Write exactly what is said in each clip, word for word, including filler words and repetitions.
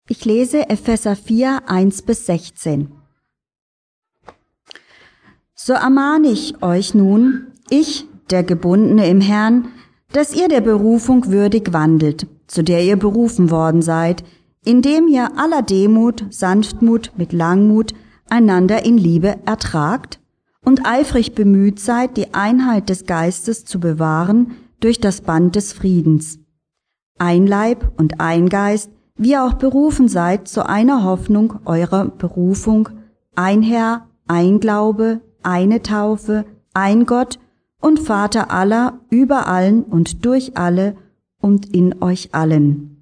Ich lese Epheser vier, eins bis sechzehn. So ermahne ich euch nun, ich, der Gebundene im Herrn, dass ihr der Berufung würdig wandelt, zu der ihr berufen worden seid, indem ihr aller Demut, Sanftmut mit Langmut einander in Liebe ertragt und eifrig bemüht seid, die Einheit des Geistes zu bewahren durch das Band des Friedens. Ein Leib und ein Geist, wie ihr auch berufen seid zu einer Hoffnung eurer Berufung, ein Herr, ein Glaube, eine Taufe, ein Gott und Vater aller, über allen und durch alle und in euch allen.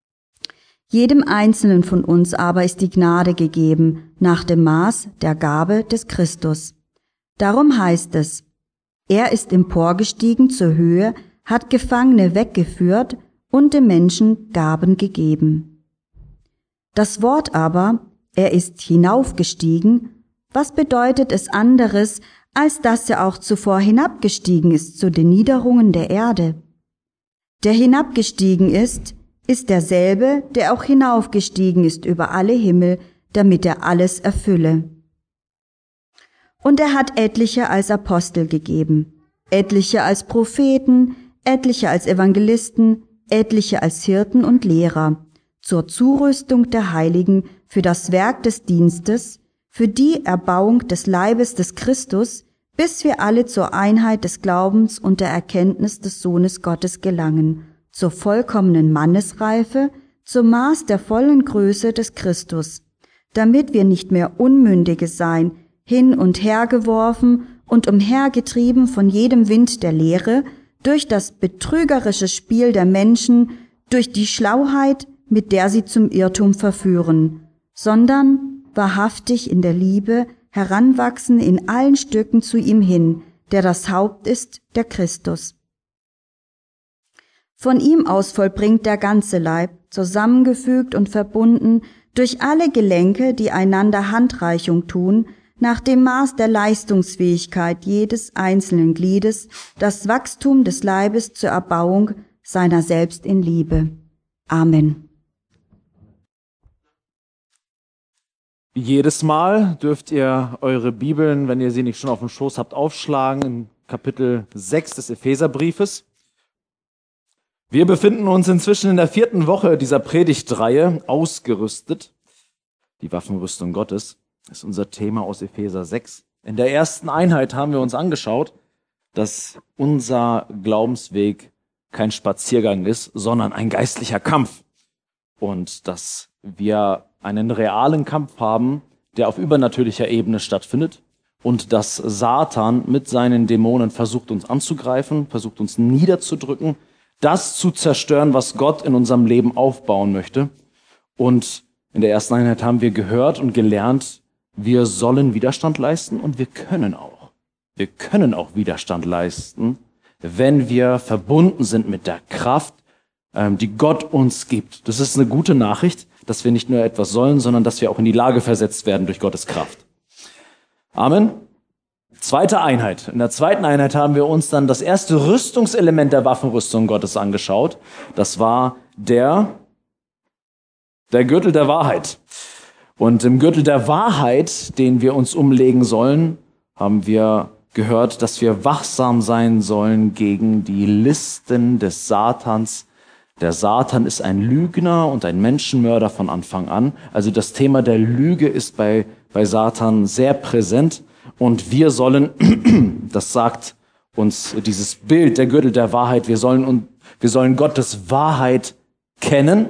Jedem Einzelnen von uns aber ist die Gnade gegeben, nach dem Maß der Gabe des Christus. Darum heißt es, er ist emporgestiegen zur Höhe, hat Gefangene weggeführt und dem Menschen Gaben gegeben. Das Wort aber, er ist hinaufgestiegen, was bedeutet es anderes, als dass er auch zuvor hinabgestiegen ist zu den Niederungen der Erde? Der hinabgestiegen ist, ist derselbe, der auch hinaufgestiegen ist über alle Himmel, damit er alles erfülle. Und er hat etliche als Apostel gegeben, etliche als Propheten, etliche als Evangelisten, etliche als Hirten und Lehrer, zur Zurüstung der Heiligen für das Werk des Dienstes, für die Erbauung des Leibes des Christus, bis wir alle zur Einheit des Glaubens und der Erkenntnis des Sohnes Gottes gelangen, zur vollkommenen Mannesreife, zum Maß der vollen Größe des Christus, damit wir nicht mehr Unmündige sein, hin und her geworfen und umhergetrieben von jedem Wind der Lehre, durch das betrügerische Spiel der Menschen, durch die Schlauheit, mit der sie zum Irrtum verführen, sondern wahrhaftig in der Liebe heranwachsen in allen Stücken zu ihm hin, der das Haupt ist, der Christus. Von ihm aus vollbringt der ganze Leib, zusammengefügt und verbunden durch alle Gelenke, die einander Handreichung tun, nach dem Maß der Leistungsfähigkeit jedes einzelnen Gliedes, das Wachstum des Leibes zur Erbauung seiner selbst in Liebe. Amen. Jedes Mal dürft ihr eure Bibeln, wenn ihr sie nicht schon auf dem Schoß habt, aufschlagen in Kapitel sechs des Epheserbriefes. Wir befinden uns inzwischen in der vierten Woche dieser Predigtreihe, ausgerüstet. Die Waffenrüstung Gottes ist unser Thema aus Epheser sechs. In der ersten Einheit haben wir uns angeschaut, dass unser Glaubensweg kein Spaziergang ist, sondern ein geistlicher Kampf. Und dass wir einen realen Kampf haben, der auf übernatürlicher Ebene stattfindet und dass Satan mit seinen Dämonen versucht, uns anzugreifen, versucht, uns niederzudrücken, das zu zerstören, was Gott in unserem Leben aufbauen möchte. Und in der ersten Einheit haben wir gehört und gelernt, wir sollen Widerstand leisten und wir können auch. Wir können auch Widerstand leisten, wenn wir verbunden sind mit der Kraft, die Gott uns gibt. Das ist eine gute Nachricht, dass wir nicht nur etwas sollen, sondern dass wir auch in die Lage versetzt werden durch Gottes Kraft. Amen. Zweite Einheit. In der zweiten Einheit haben wir uns dann das erste Rüstungselement der Waffenrüstung Gottes angeschaut. Das war der, der Gürtel der Wahrheit. Und im Gürtel der Wahrheit, den wir uns umlegen sollen, haben wir gehört, dass wir wachsam sein sollen gegen die Listen des Satans. Der Satan ist ein Lügner und ein Menschenmörder von Anfang an. Also das Thema der Lüge ist bei, bei Satan sehr präsent. Und wir sollen, das sagt uns dieses Bild, der Gürtel der Wahrheit, wir sollen, wir sollen Gottes Wahrheit kennen.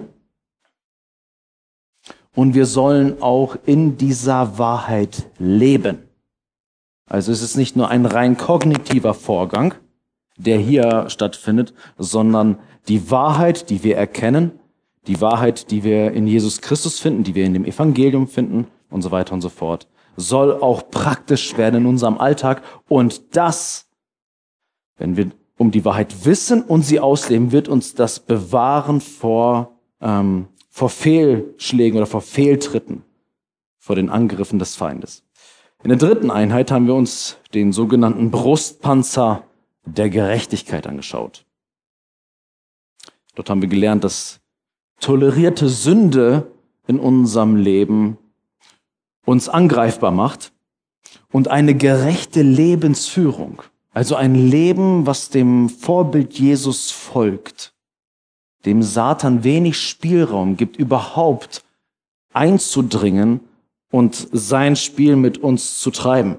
Und wir sollen auch in dieser Wahrheit leben. Also es ist nicht nur ein rein kognitiver Vorgang, der hier stattfindet, sondern die Wahrheit, die wir erkennen, die Wahrheit, die wir in Jesus Christus finden, die wir in dem Evangelium finden und so weiter und so fort, soll auch praktisch werden in unserem Alltag. Und das, wenn wir um die Wahrheit wissen und sie ausleben, wird uns das bewahren vor, ähm, vor Fehlschlägen oder vor Fehltritten, vor den Angriffen des Feindes. In der dritten Einheit haben wir uns den sogenannten Brustpanzer der Gerechtigkeit angeschaut. Dort haben wir gelernt, dass tolerierte Sünde in unserem Leben uns angreifbar macht und eine gerechte Lebensführung, also ein Leben, was dem Vorbild Jesus folgt, dem Satan wenig Spielraum gibt, überhaupt einzudringen und sein Spiel mit uns zu treiben.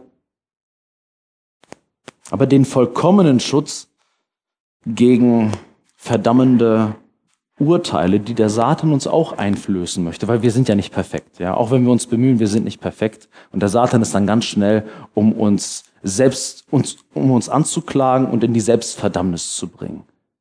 Aber den vollkommenen Schutz gegen verdammende Urteile, die der Satan uns auch einflößen möchte, weil wir sind ja nicht perfekt. Ja? Auch wenn wir uns bemühen, wir sind nicht perfekt. Und der Satan ist dann ganz schnell, um uns selbst uns, um uns anzuklagen und in die Selbstverdammnis zu bringen.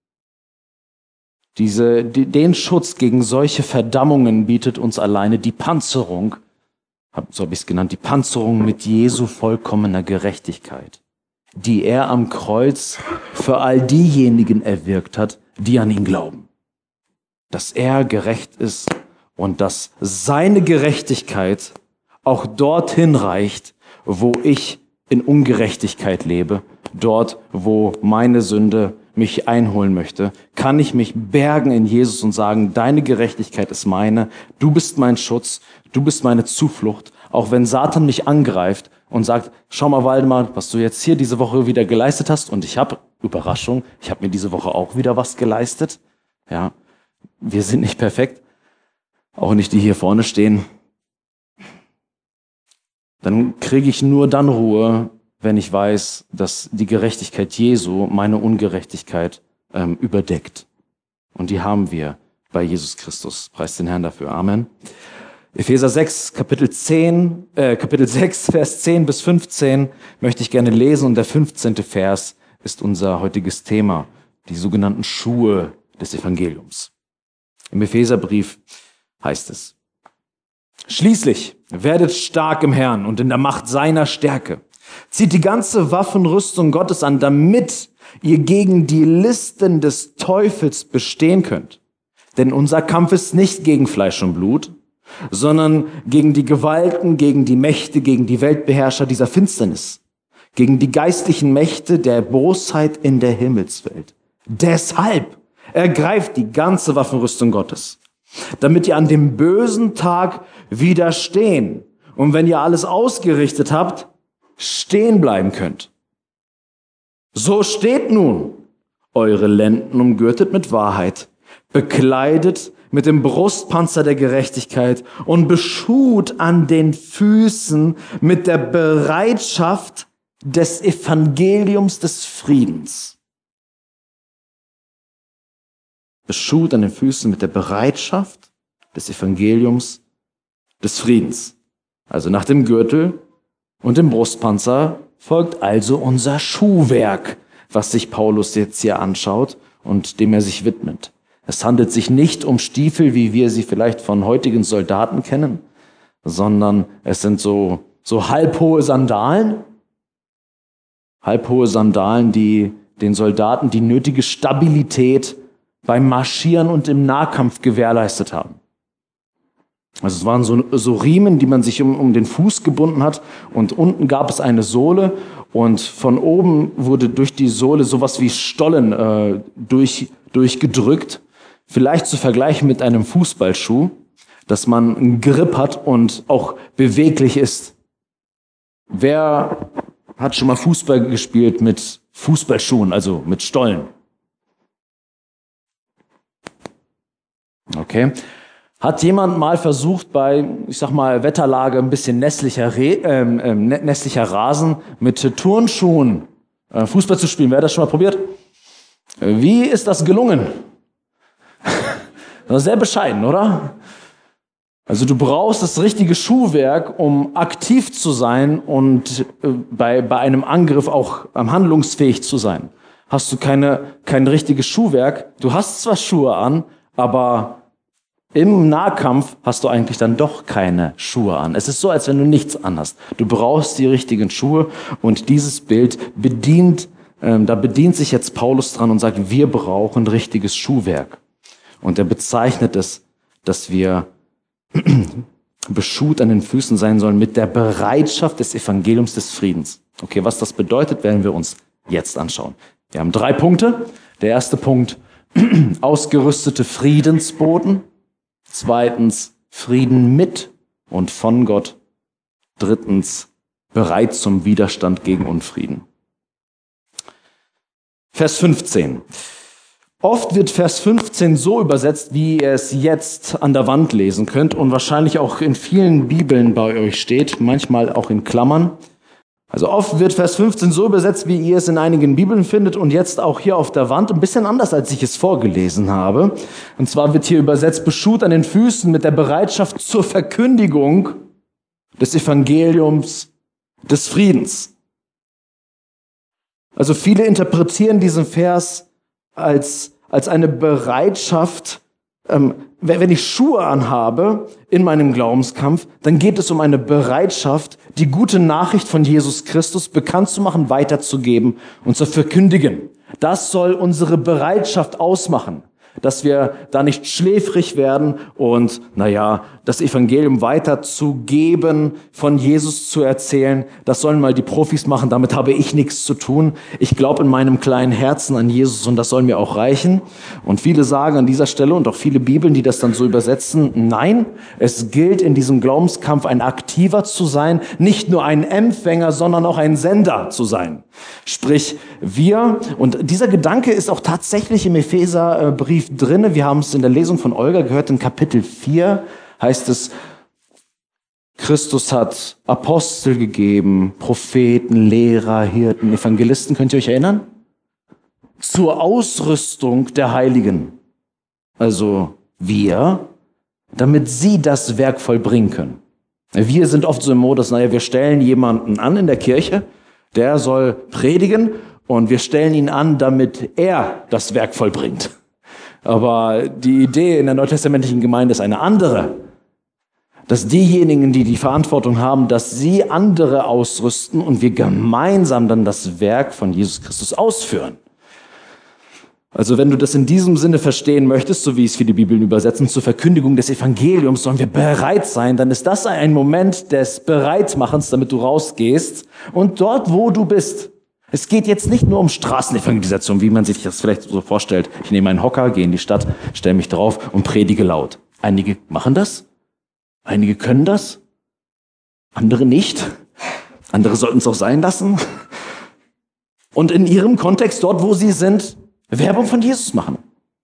Diese, die, den Schutz gegen solche Verdammungen bietet uns alleine die Panzerung, so habe ich es genannt, die Panzerung mit Jesu vollkommener Gerechtigkeit, die er am Kreuz für all diejenigen erwirkt hat, die an ihn glauben. Dass er gerecht ist und dass seine Gerechtigkeit auch dorthin reicht, wo ich in Ungerechtigkeit lebe, dort, wo meine Sünde mich einholen möchte, kann ich mich bergen in Jesus und sagen, deine Gerechtigkeit ist meine, du bist mein Schutz, du bist meine Zuflucht, auch wenn Satan mich angreift und sagt, schau mal, Waldemar, was du jetzt hier diese Woche wieder geleistet hast, und ich habe, Überraschung, ich habe mir diese Woche auch wieder was geleistet, ja, wir sind nicht perfekt, auch nicht die hier vorne stehen. Dann kriege ich nur dann Ruhe, wenn ich weiß, dass die Gerechtigkeit Jesu meine Ungerechtigkeit ähm, überdeckt. Und die haben wir bei Jesus Christus. Preis den Herrn dafür. Amen. Epheser sechs, Kapitel zehn, äh, Kapitel sechs, Vers zehn bis fünfzehn möchte ich gerne lesen. Und der fünfzehnte Vers ist unser heutiges Thema, die sogenannten Schuhe des Evangeliums. Im Epheserbrief heißt es: Schließlich werdet stark im Herrn und in der Macht seiner Stärke. Zieht die ganze Waffenrüstung Gottes an, damit ihr gegen die Listen des Teufels bestehen könnt. Denn unser Kampf ist nicht gegen Fleisch und Blut, sondern gegen die Gewalten, gegen die Mächte, gegen die Weltbeherrscher dieser Finsternis, gegen die geistlichen Mächte der Bosheit in der Himmelswelt. Deshalb ergreift die ganze Waffenrüstung Gottes, damit ihr an dem bösen Tag widerstehen und wenn ihr alles ausgerichtet habt, stehen bleiben könnt. So steht nun, eure Lenden umgürtet mit Wahrheit, bekleidet mit dem Brustpanzer der Gerechtigkeit und beschut an den Füßen mit der Bereitschaft des Evangeliums des Friedens. Beschut an den Füßen mit der Bereitschaft des Evangeliums des Friedens. Also nach dem Gürtel und dem Brustpanzer folgt also unser Schuhwerk, was sich Paulus jetzt hier anschaut und dem er sich widmet. Es handelt sich nicht um Stiefel, wie wir sie vielleicht von heutigen Soldaten kennen, sondern es sind so, so halbhohe Sandalen, halbhohe Sandalen, die den Soldaten die nötige Stabilität beim Marschieren und im Nahkampf gewährleistet haben. Also es waren so, so Riemen, die man sich um, um den Fuß gebunden hat, und unten gab es eine Sohle und von oben wurde durch die Sohle sowas wie Stollen äh, durch, durchgedrückt. Vielleicht zu vergleichen mit einem Fußballschuh, dass man einen Grip hat und auch beweglich ist. Wer hat schon mal Fußball gespielt mit Fußballschuhen, also mit Stollen? Okay. Hat jemand mal versucht, bei, ich sag mal, Wetterlage ein bisschen nässlicher, Re, ähm, ähm, nässlicher Rasen mit Turnschuhen äh, Fußball zu spielen? Wer hat das schon mal probiert? Wie ist das gelungen? Das ist sehr bescheiden, oder? Also du brauchst das richtige Schuhwerk, um aktiv zu sein und äh, bei, bei einem Angriff auch ähm, handlungsfähig zu sein. Hast du keine, kein richtiges Schuhwerk, du hast zwar Schuhe an, aber im Nahkampf hast du eigentlich dann doch keine Schuhe an. Es ist so, als wenn du nichts anhast. Du brauchst die richtigen Schuhe, und dieses Bild bedient, ähm, da bedient sich jetzt Paulus dran und sagt, wir brauchen richtiges Schuhwerk. Und er bezeichnet es, dass wir beschut an den Füßen sein sollen mit der Bereitschaft des Evangeliums des Friedens. Okay, was das bedeutet, werden wir uns jetzt anschauen. Wir haben drei Punkte. Der erste Punkt, ausgerüstete Friedensboten. Zweitens, Frieden mit und von Gott. Drittens, bereit zum Widerstand gegen Unfrieden. Vers fünfzehn. Oft wird Vers fünfzehn so übersetzt, wie ihr es jetzt an der Wand lesen könnt und wahrscheinlich auch in vielen Bibeln bei euch steht, manchmal auch in Klammern. Also oft wird Vers fünfzehn so übersetzt, wie ihr es in einigen Bibeln findet und jetzt auch hier auf der Wand, ein bisschen anders, als ich es vorgelesen habe. Und zwar wird hier übersetzt, beschut an den Füßen mit der Bereitschaft zur Verkündigung des Evangeliums des Friedens. Also viele interpretieren diesen Vers als, als eine Bereitschaft, ähm, wenn ich Schuhe anhabe in meinem Glaubenskampf, dann geht es um eine Bereitschaft, die gute Nachricht von Jesus Christus bekannt zu machen, weiterzugeben und zu verkündigen. Das soll unsere Bereitschaft ausmachen, dass wir da nicht schläfrig werden und, naja, das Evangelium weiterzugeben, von Jesus zu erzählen. Das sollen mal die Profis machen, damit habe ich nichts zu tun. Ich glaube in meinem kleinen Herzen an Jesus und das soll mir auch reichen. Und viele sagen an dieser Stelle und auch viele Bibeln, die das dann so übersetzen, nein, es gilt in diesem Glaubenskampf ein Aktiver zu sein, nicht nur ein Empfänger, sondern auch ein Sender zu sein. Sprich, wir, und dieser Gedanke ist auch tatsächlich im Epheserbrief drinne. Wir haben es in der Lesung von Olga gehört, in Kapitel vier heißt es, Christus hat Apostel gegeben, Propheten, Lehrer, Hirten, Evangelisten. Könnt ihr euch erinnern? Zur Ausrüstung der Heiligen. Also wir, damit sie das Werk vollbringen können. Wir sind oft so im Modus, naja, wir stellen jemanden an in der Kirche, der soll predigen und wir stellen ihn an, damit er das Werk vollbringt. Aber die Idee in der neutestamentlichen Gemeinde ist eine andere. Dass diejenigen, die die Verantwortung haben, dass sie andere ausrüsten und wir gemeinsam dann das Werk von Jesus Christus ausführen. Also wenn du das in diesem Sinne verstehen möchtest, so wie es viele Bibeln übersetzen, zur Verkündigung des Evangeliums sollen wir bereit sein, dann ist das ein Moment des Bereitmachens, damit du rausgehst und dort, wo du bist. Es geht jetzt nicht nur um Straßenevangelisation, wie man sich das vielleicht so vorstellt. Ich nehme einen Hocker, gehe in die Stadt, stelle mich drauf und predige laut. Einige machen das. Einige können das, andere nicht. Andere sollten es auch sein lassen. Und in ihrem Kontext, dort wo sie sind, Werbung von Jesus machen.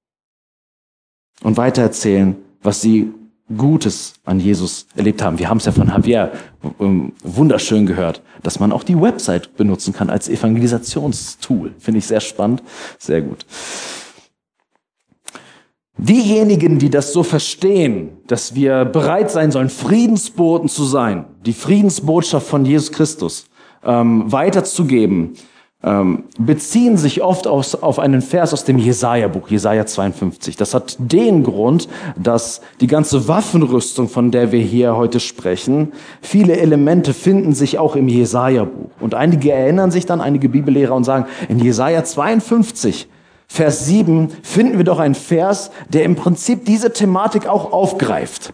Und weitererzählen, was sie Gutes an Jesus erlebt haben. Wir haben es ja von Javier wunderschön gehört, dass man auch die Website benutzen kann als Evangelisationstool. Finde ich sehr spannend, sehr gut. Diejenigen, die das so verstehen, dass wir bereit sein sollen, Friedensboten zu sein, die Friedensbotschaft von Jesus Christus ähm, weiterzugeben, ähm, beziehen sich oft aus, auf einen Vers aus dem Jesaja-Buch, Jesaja zweiundfünfzig. Das hat den Grund, dass die ganze Waffenrüstung, von der wir hier heute sprechen, viele Elemente finden sich auch im Jesaja-Buch. Und einige erinnern sich dann, einige Bibellehrer, und sagen, in Jesaja zweiundfünfzig, Vers sieben, finden wir doch einen Vers, der im Prinzip diese Thematik auch aufgreift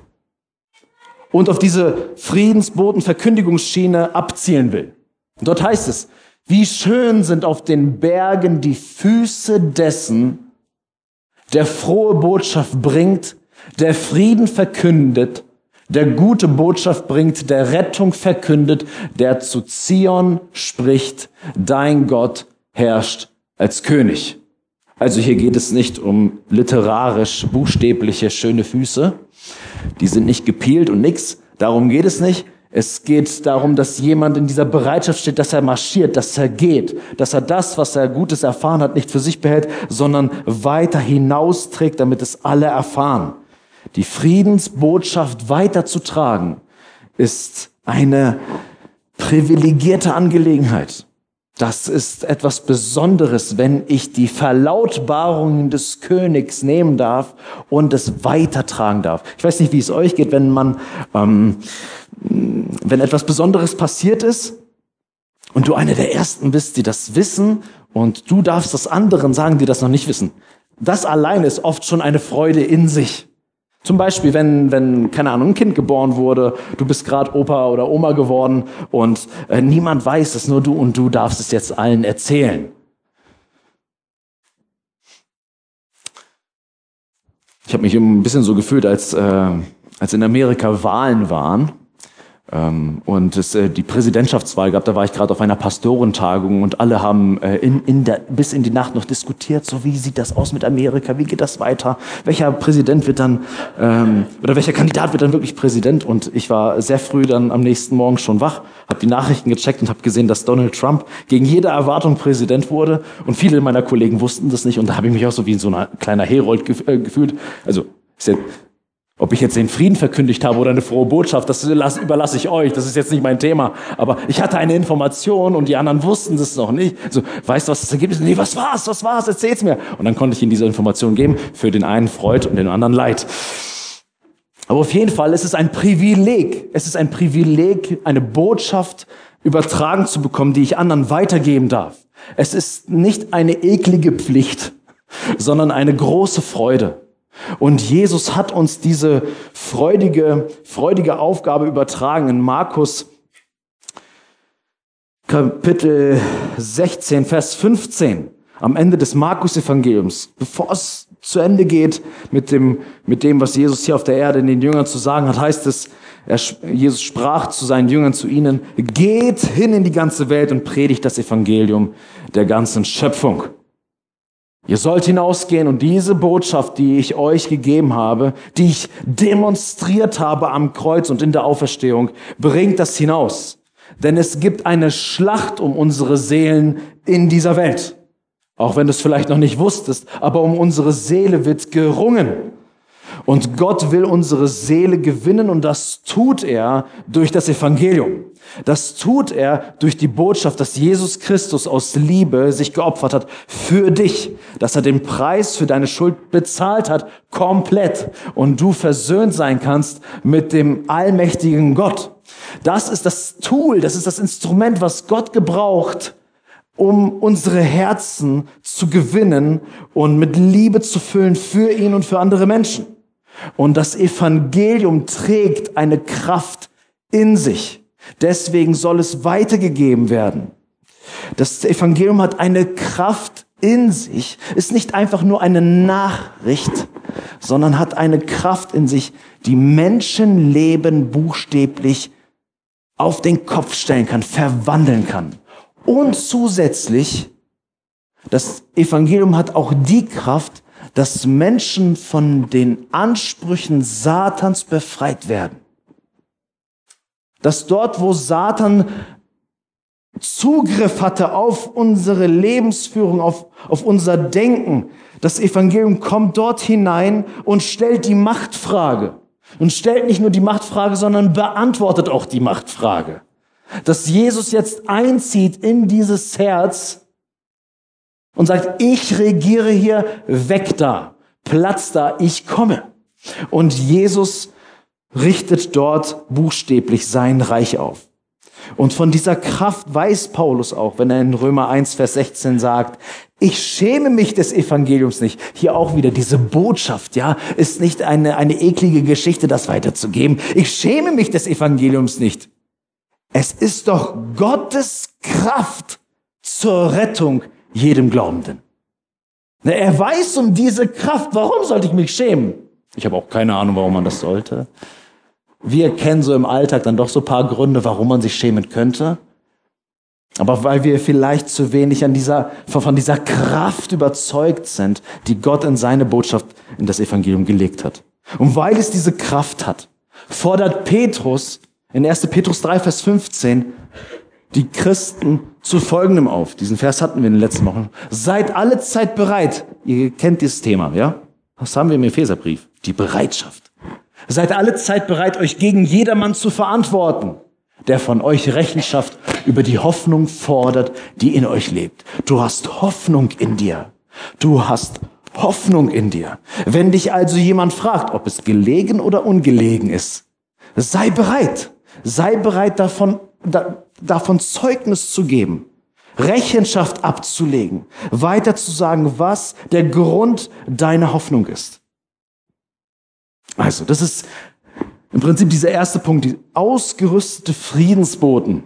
und auf diese Friedensboten-Verkündigungsschiene abzielen will. Und dort heißt es, wie schön sind auf den Bergen die Füße dessen, der frohe Botschaft bringt, der Frieden verkündet, der gute Botschaft bringt, der Rettung verkündet, der zu Zion spricht, dein Gott herrscht als König. Also hier geht es nicht um literarisch buchstäbliche schöne Füße. Die sind nicht gepielt und nix. Darum geht es nicht. Es geht darum, dass jemand in dieser Bereitschaft steht, dass er marschiert, dass er geht, dass er das, was er Gutes erfahren hat, nicht für sich behält, sondern weiter hinausträgt, damit es alle erfahren. Die Friedensbotschaft weiterzutragen ist eine privilegierte Angelegenheit. Das ist etwas Besonderes, wenn ich die Verlautbarungen des Königs nehmen darf und es weitertragen darf. Ich weiß nicht, wie es euch geht, wenn man, ähm, wenn etwas Besonderes passiert ist und du einer der Ersten bist, die das wissen und du darfst das anderen sagen, die das noch nicht wissen. Das allein ist oft schon eine Freude in sich. Zum Beispiel, wenn, wenn, keine Ahnung, ein Kind geboren wurde, du bist gerade Opa oder Oma geworden und äh, niemand weiß es, nur du und du darfst es jetzt allen erzählen. Ich habe mich ein bisschen so gefühlt, als, äh, als in Amerika Wahlen waren ähm, und es äh, die Präsidentschaftswahl gab, da war ich gerade auf einer Pastorentagung und alle haben äh, in, in der, bis in die Nacht noch diskutiert, so wie sieht das aus mit Amerika, wie geht das weiter, welcher Präsident wird dann, ähm, oder welcher Kandidat wird dann wirklich Präsident, und ich war sehr früh dann am nächsten Morgen schon wach, habe die Nachrichten gecheckt und habe gesehen, dass Donald Trump gegen jede Erwartung Präsident wurde, und viele meiner Kollegen wussten das nicht, und da habe ich mich auch so wie in so ein kleiner Herold gef- äh, gefühlt, also ist ja, ob ich jetzt den Frieden verkündigt habe oder eine frohe Botschaft, das überlasse ich euch, das ist jetzt nicht mein Thema. Aber ich hatte eine Information und die anderen wussten das noch nicht. So, weißt du, was das Ergebnis ist? Nee, was war's, was war's, erzähl's mir. Und dann konnte ich ihnen diese Information geben, für den einen Freud und den anderen Leid. Aber auf jeden Fall ist es ein Privileg, es ist ein Privileg, eine Botschaft übertragen zu bekommen, die ich anderen weitergeben darf. Es ist nicht eine eklige Pflicht, sondern eine große Freude. Und Jesus hat uns diese freudige, freudige Aufgabe übertragen. In Markus Kapitel sechzehn, Vers fünfzehn, am Ende des Markus-Evangeliums, bevor es zu Ende geht mit dem, mit dem, was Jesus hier auf der Erde den Jüngern zu sagen hat, heißt es, er, Jesus sprach zu seinen Jüngern, zu ihnen: Geht hin in die ganze Welt und predigt das Evangelium der ganzen Schöpfung. Ihr sollt hinausgehen und diese Botschaft, die ich euch gegeben habe, die ich demonstriert habe am Kreuz und in der Auferstehung, bringt das hinaus. Denn es gibt eine Schlacht um unsere Seelen in dieser Welt. Auch wenn du es vielleicht noch nicht wusstest, aber um unsere Seele wird gerungen. Und Gott will unsere Seele gewinnen, und das tut er durch das Evangelium. Das tut er durch die Botschaft, dass Jesus Christus aus Liebe sich geopfert hat für dich, dass er den Preis für deine Schuld bezahlt hat, komplett, und du versöhnt sein kannst mit dem allmächtigen Gott. Das ist das Tool, das ist das Instrument, was Gott gebraucht, um unsere Herzen zu gewinnen und mit Liebe zu füllen für ihn und für andere Menschen. Und das Evangelium trägt eine Kraft in sich. Deswegen soll es weitergegeben werden. Das Evangelium hat eine Kraft in sich, ist nicht einfach nur eine Nachricht, sondern hat eine Kraft in sich, die Menschenleben buchstäblich auf den Kopf stellen kann, verwandeln kann. Und zusätzlich, das Evangelium hat auch die Kraft, dass Menschen von den Ansprüchen Satans befreit werden. Dass dort, wo Satan Zugriff hatte auf unsere Lebensführung, auf, auf unser Denken, das Evangelium kommt dort hinein und stellt die Machtfrage. Und stellt nicht nur die Machtfrage, sondern beantwortet auch die Machtfrage. Dass Jesus jetzt einzieht in dieses Herz und sagt: Ich regiere hier, weg da, Platz da, ich komme. Und Jesus richtet dort buchstäblich sein Reich auf. Und von dieser Kraft weiß Paulus auch, wenn er in Römer eins, Vers sechzehn sagt: Ich schäme mich des Evangeliums nicht. Hier auch wieder diese Botschaft, ja, ist nicht eine, eine eklige Geschichte, das weiterzugeben. Ich schäme mich des Evangeliums nicht. Es ist doch Gottes Kraft zur Rettung jedem Glaubenden. Er weiß um diese Kraft. Warum sollte ich mich schämen? Ich habe auch keine Ahnung, warum man das sollte. Wir kennen so im Alltag dann doch so ein paar Gründe, warum man sich schämen könnte. Aber weil wir vielleicht zu wenig an dieser, von dieser Kraft überzeugt sind, die Gott in seine Botschaft, in das Evangelium gelegt hat. Und weil es diese Kraft hat, fordert Petrus in erster Petrus drei, Vers fünfzehn die Christen zu Folgendem auf. Diesen Vers hatten wir in den letzten Wochen. Seid alle Zeit bereit. Ihr kennt dieses Thema, ja? Was haben wir im Epheserbrief? Die Bereitschaft. Seid alle Zeit bereit, euch gegen jedermann zu verantworten, der von euch Rechenschaft über die Hoffnung fordert, die in euch lebt. Du hast Hoffnung in dir. Du hast Hoffnung in dir. Wenn dich also jemand fragt, ob es gelegen oder ungelegen ist, sei bereit. Sei bereit, davon, da, davon Zeugnis zu geben, Rechenschaft abzulegen, weiter zu sagen, was der Grund deiner Hoffnung ist. Also, das ist im Prinzip dieser erste Punkt, die ausgerüstete Friedensboten.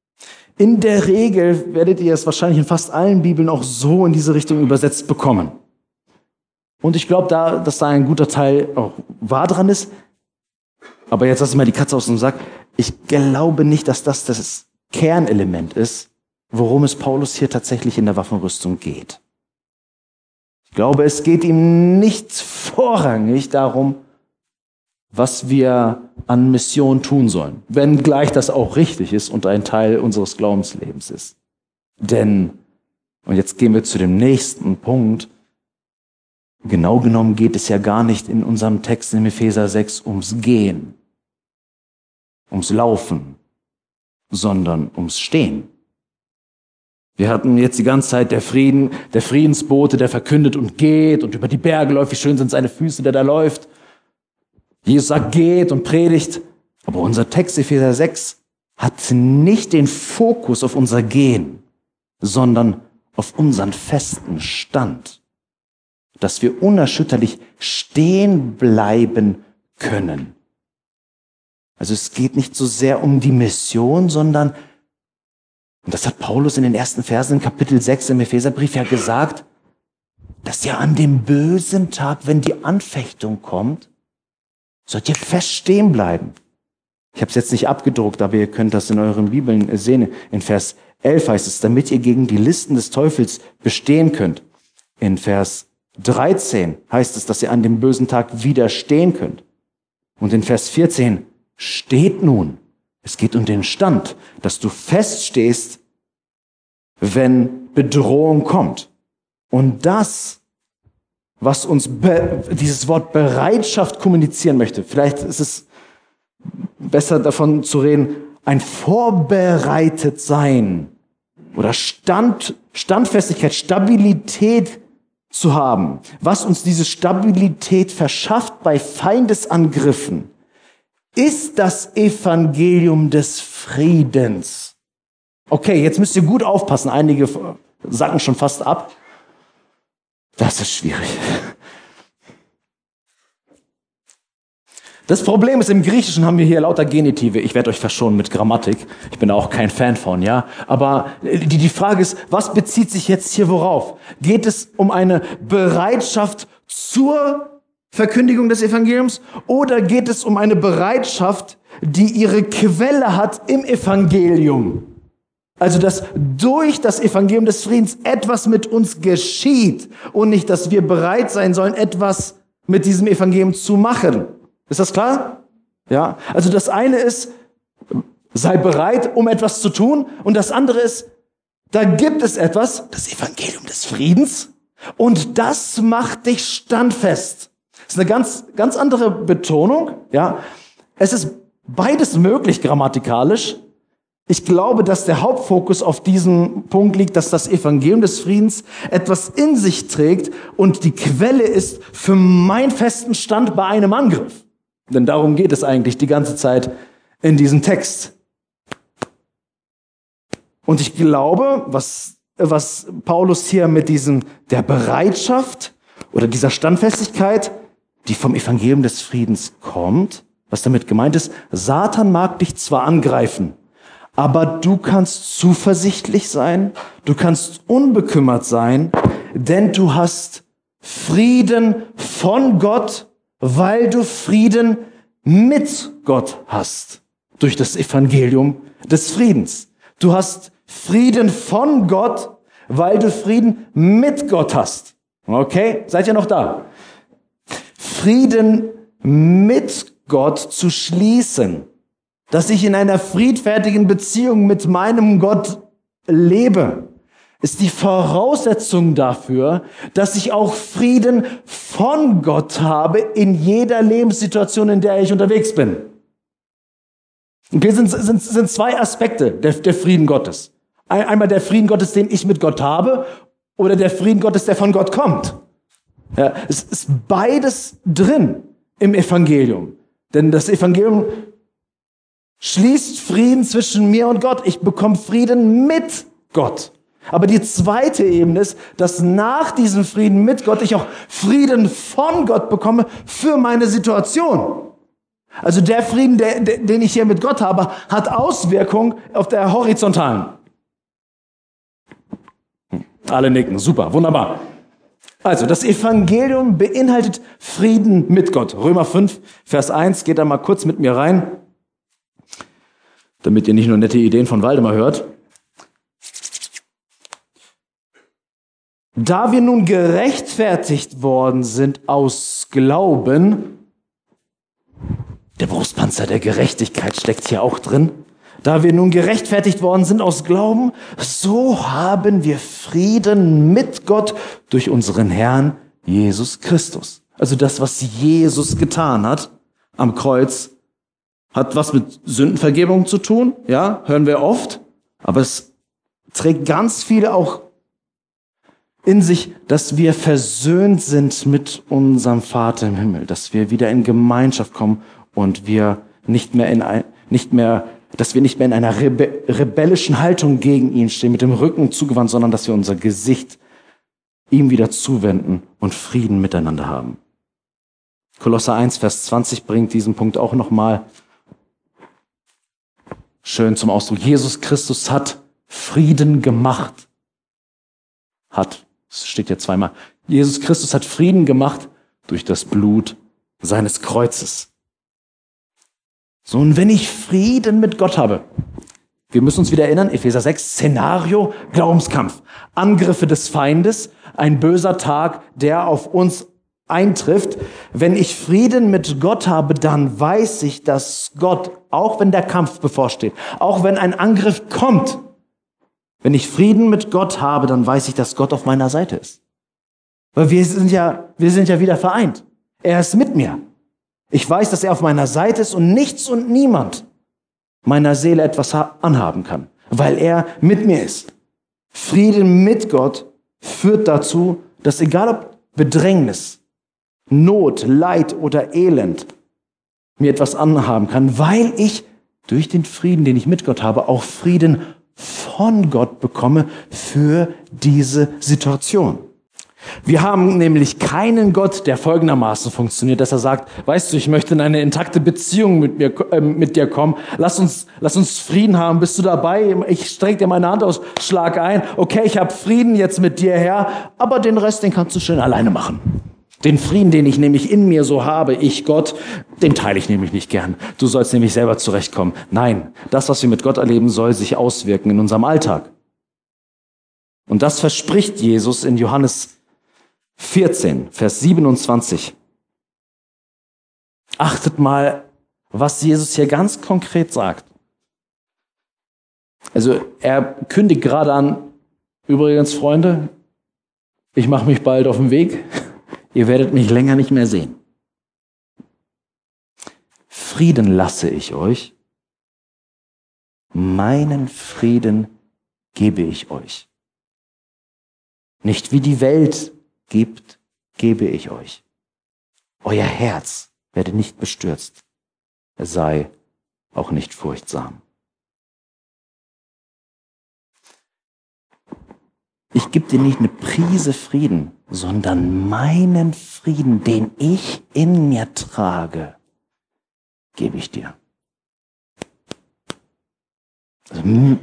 In der Regel werdet ihr es wahrscheinlich in fast allen Bibeln auch so in diese Richtung übersetzt bekommen. Und ich glaube, da, dass da ein guter Teil auch wahr dran ist. Aber jetzt lass ich mal die Katze aus dem Sack. Ich glaube nicht, dass das das Kernelement ist, worum es Paulus hier tatsächlich in der Waffenrüstung geht. Ich glaube, es geht ihm nicht vorrangig darum, was wir an Mission tun sollen, wenngleich das auch richtig ist und ein Teil unseres Glaubenslebens ist. Denn, und jetzt gehen wir zu dem nächsten Punkt, genau genommen geht es ja gar nicht in unserem Text in Epheser sechs ums Gehen, ums Laufen, sondern ums Stehen. Wir hatten jetzt die ganze Zeit der Frieden, der Friedensbote, der verkündet und geht und über die Berge läuft, wie schön sind seine Füße, der da läuft. Jesus sagt, geht und predigt. Aber unser Text Epheser sechs hat nicht den Fokus auf unser Gehen, sondern auf unseren festen Stand. Dass wir unerschütterlich stehen bleiben können. Also es geht nicht so sehr um die Mission, sondern, und das hat Paulus in den ersten Versen in Kapitel sechs im Epheserbrief ja gesagt, dass ihr an dem bösen Tag, wenn die Anfechtung kommt, sollt ihr fest stehen bleiben. Ich habe es jetzt nicht abgedruckt, aber ihr könnt das in euren Bibeln sehen. In Vers elf heißt es, damit ihr gegen die Listen des Teufels bestehen könnt. In Vers dreizehn heißt es, dass ihr an dem bösen Tag widerstehen könnt. Und in Vers vierzehn, steht nun. Es geht um den Stand, dass du feststehst, wenn Bedrohung kommt. Und das, was uns be- dieses Wort Bereitschaft kommunizieren möchte, vielleicht ist es besser davon zu reden, ein vorbereitet sein oder Stand, Standfestigkeit, Stabilität zu haben, was uns diese Stabilität verschafft bei Feindesangriffen, ist das Evangelium des Friedens. Okay, jetzt müsst ihr gut aufpassen. Einige sacken schon fast ab. Das ist schwierig. Das Problem ist, im Griechischen haben wir hier lauter Genitive. Ich werde euch verschonen mit Grammatik. Ich bin auch kein Fan von, ja. Aber die, die Frage ist, was bezieht sich jetzt hier worauf? Geht es um eine Bereitschaft zur Verkündigung des Evangeliums oder geht es um eine Bereitschaft, die ihre Quelle hat im Evangelium? Also, dass durch das Evangelium des Friedens etwas mit uns geschieht und nicht, dass wir bereit sein sollen, etwas mit diesem Evangelium zu machen. Ist das klar? Ja. Also das eine ist, sei bereit, um etwas zu tun, und das andere ist, da gibt es etwas, das Evangelium des Friedens, und das macht dich standfest. Das ist eine ganz, ganz andere Betonung, ja. Es ist beides möglich grammatikalisch. Ich glaube, dass der Hauptfokus auf diesem Punkt liegt, dass das Evangelium des Friedens etwas in sich trägt und die Quelle ist für meinen festen Stand bei einem Angriff. Denn darum geht es eigentlich die ganze Zeit in diesem Text. Und ich glaube, was, was Paulus hier mit diesem, der Bereitschaft oder dieser Standfestigkeit, die vom Evangelium des Friedens kommt, was damit gemeint ist, Satan mag dich zwar angreifen, aber du kannst zuversichtlich sein, du kannst unbekümmert sein, denn du hast Frieden von Gott, weil du Frieden mit Gott hast, durch das Evangelium des Friedens. Du hast Frieden von Gott, weil du Frieden mit Gott hast. Okay, seid ihr noch da? Frieden mit Gott zu schließen, dass ich in einer friedfertigen Beziehung mit meinem Gott lebe, ist die Voraussetzung dafür, dass ich auch Frieden von Gott habe in jeder Lebenssituation, in der ich unterwegs bin. Okay, sind, sind, sind zwei Aspekte der, der Frieden Gottes. Einmal der Frieden Gottes, den ich mit Gott habe, oder der Frieden Gottes, der von Gott kommt. Ja, es ist beides drin im Evangelium. Denn das Evangelium schließt Frieden zwischen mir und Gott. Ich bekomme Frieden mit Gott. Aber die zweite Ebene ist, dass nach diesem Frieden mit Gott ich auch Frieden von Gott bekomme für meine Situation. Also der Frieden, der, der, den ich hier mit Gott habe, hat Auswirkungen auf der horizontalen. Alle nicken, super, wunderbar. Also, das Evangelium beinhaltet Frieden mit Gott. Römer fünf, Vers eins, geht da mal kurz mit mir rein, damit ihr nicht nur nette Ideen von Waldemar hört. Da wir nun gerechtfertigt worden sind aus Glauben, der Brustpanzer der Gerechtigkeit steckt hier auch drin, da wir nun gerechtfertigt worden sind aus Glauben, so haben wir Frieden mit Gott durch unseren Herrn Jesus Christus. Also das, was Jesus getan hat am Kreuz, hat was mit Sündenvergebung zu tun, ja, hören wir oft, aber es trägt ganz viel auch in sich, dass wir versöhnt sind mit unserem Vater im Himmel, dass wir wieder in Gemeinschaft kommen und wir nicht mehr in ein, nicht mehr, dass wir nicht mehr in einer rebe rebellischen Haltung gegen ihn stehen, mit dem Rücken zugewandt, sondern dass wir unser Gesicht ihm wieder zuwenden und Frieden miteinander haben. Kolosser eins, Vers zwanzig bringt diesen Punkt auch nochmal schön zum Ausdruck. Jesus Christus hat Frieden gemacht. Hat. Das steht ja zweimal. Jesus Christus hat Frieden gemacht durch das Blut seines Kreuzes. So, und wenn ich Frieden mit Gott habe, wir müssen uns wieder erinnern, Epheser sechs, Szenario, Glaubenskampf, Angriffe des Feindes, ein böser Tag, der auf uns eintrifft. Wenn ich Frieden mit Gott habe, dann weiß ich, dass Gott, auch wenn der Kampf bevorsteht, auch wenn ein Angriff kommt, wenn ich Frieden mit Gott habe, dann weiß ich, dass Gott auf meiner Seite ist. Weil wir sind ja, wir sind ja wieder vereint. Er ist mit mir. Ich weiß, dass er auf meiner Seite ist und nichts und niemand meiner Seele etwas anhaben kann, weil er mit mir ist. Frieden mit Gott führt dazu, dass egal ob Bedrängnis, Not, Leid oder Elend mir etwas anhaben kann, weil ich durch den Frieden, den ich mit Gott habe, auch Frieden von Gott bekomme für diese Situation. Wir haben nämlich keinen Gott, der folgendermaßen funktioniert, dass er sagt, weißt du, ich möchte in eine intakte Beziehung mit mir, äh, mit dir kommen. Lass uns, lass uns Frieden haben. Bist du dabei? Ich strecke dir meine Hand aus, schlag ein. Okay, ich habe Frieden jetzt mit dir, Herr, aber den Rest, den kannst du schön alleine machen. Den Frieden, den ich nämlich in mir so habe, ich Gott, den teile ich nämlich nicht gern. Du sollst nämlich selber zurechtkommen. Nein, das, was wir mit Gott erleben, soll sich auswirken in unserem Alltag. Und das verspricht Jesus in Johannes vierzehn, Vers siebenundzwanzig. Achtet mal, was Jesus hier ganz konkret sagt. Also er kündigt gerade an, übrigens Freunde, ich mache mich bald auf den Weg. Ihr werdet mich länger nicht mehr sehen. Frieden lasse ich euch. Meinen Frieden gebe ich euch. Nicht wie die Welt gibt, gebe ich euch. Euer Herz werde nicht bestürzt. Es sei auch nicht furchtsam. Ich gebe dir nicht eine Prise Frieden, sondern meinen Frieden, den ich in mir trage, gebe ich dir. Also,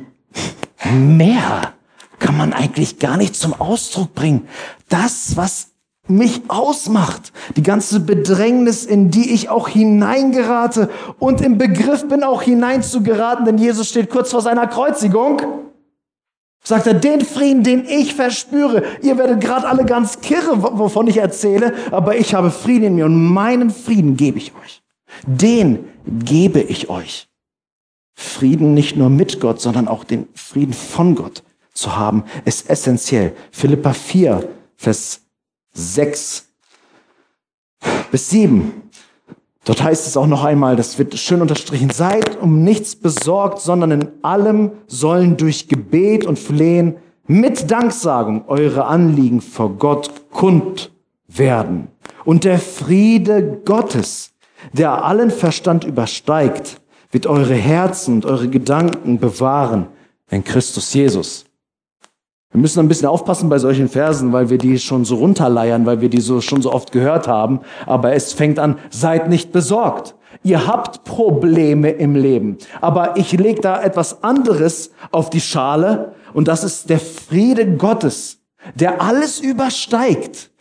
mehr kann man eigentlich gar nicht zum Ausdruck bringen. Das, was mich ausmacht, die ganze Bedrängnis, in die ich auch hineingerate und im Begriff bin, auch hineinzugeraten, denn Jesus steht kurz vor seiner Kreuzigung, sagt er, den Frieden, den ich verspüre. Ihr werdet gerade alle ganz kirre, wovon ich erzähle, aber ich habe Frieden in mir und meinen Frieden gebe ich euch. Den gebe ich euch. Frieden nicht nur mit Gott, sondern auch den Frieden von Gott zu haben, ist essentiell. Philipper vier, Vers sechs bis sieben. Dort heißt es auch noch einmal, das wird schön unterstrichen, seid um nichts besorgt, sondern in allem sollen durch Gebet und Flehen mit Danksagung eure Anliegen vor Gott kund werden. Und der Friede Gottes, der allen Verstand übersteigt, wird eure Herzen und eure Gedanken bewahren in Christus Jesus. Wir müssen ein bisschen aufpassen bei solchen Versen, weil wir die schon so runterleiern, weil wir die so schon so oft gehört haben. Aber es fängt an, seid nicht besorgt. Ihr habt Probleme im Leben. Aber ich lege da etwas anderes auf die Schale und das ist der Friede Gottes, der alles übersteigt,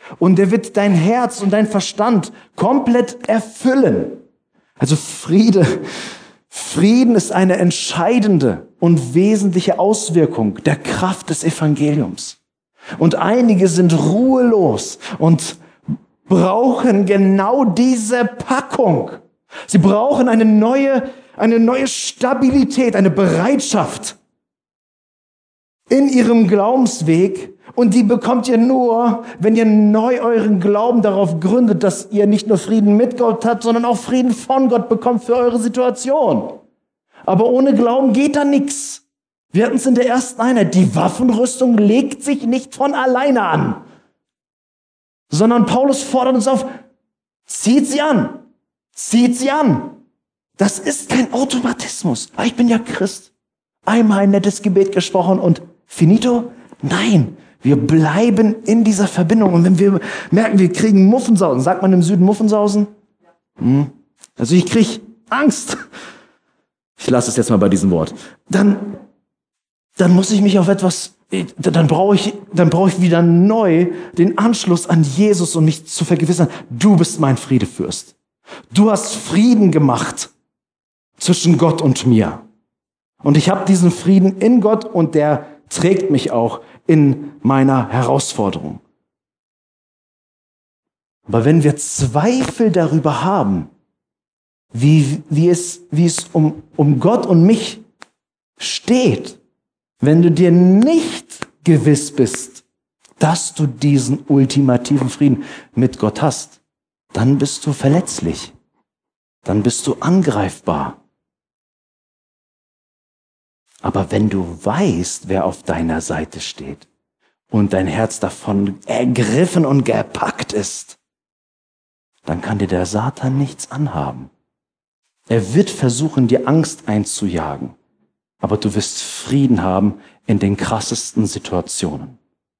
Und der wird dein Herz und dein Verstand komplett erfüllen. Also Friede, Frieden ist eine entscheidende und wesentliche Auswirkung der Kraft des Evangeliums. Und einige sind ruhelos und brauchen genau diese Packung. Sie brauchen eine neue, eine neue Stabilität, eine Bereitschaft in ihrem Glaubensweg. Und die bekommt ihr nur, wenn ihr neu euren Glauben darauf gründet, dass ihr nicht nur Frieden mit Gott habt, sondern auch Frieden von Gott bekommt für eure Situation. Aber ohne Glauben geht da nichts. Wir hatten es in der ersten Einheit. Die Waffenrüstung legt sich nicht von alleine an, sondern Paulus fordert uns auf, zieht sie an, zieht sie an. Das ist kein Automatismus. Ah, ich bin ja Christ. Einmal ein nettes Gebet gesprochen und finito? Nein, wir bleiben in dieser Verbindung. Und wenn wir merken, wir kriegen Muffensausen, sagt man im Süden Muffensausen? Hm. Also ich kriege Angst. Ich lasse es jetzt mal bei diesem Wort. Dann, dann muss ich mich auf etwas, dann brauche ich, dann brauche ich wieder neu den Anschluss an Jesus und mich zu vergewissern, du bist mein Friedefürst. Du hast Frieden gemacht zwischen Gott und mir. Und ich habe diesen Frieden in Gott und der trägt mich auch in meiner Herausforderung. Aber wenn wir Zweifel darüber haben, wie, wie es, wie es um, um Gott und mich steht, wenn du dir nicht gewiss bist, dass du diesen ultimativen Frieden mit Gott hast, dann bist du verletzlich. Dann bist du angreifbar. Aber wenn du weißt, wer auf deiner Seite steht und dein Herz davon ergriffen und gepackt ist, dann kann dir der Satan nichts anhaben. Er wird versuchen, dir Angst einzujagen, aber du wirst Frieden haben in den krassesten Situationen.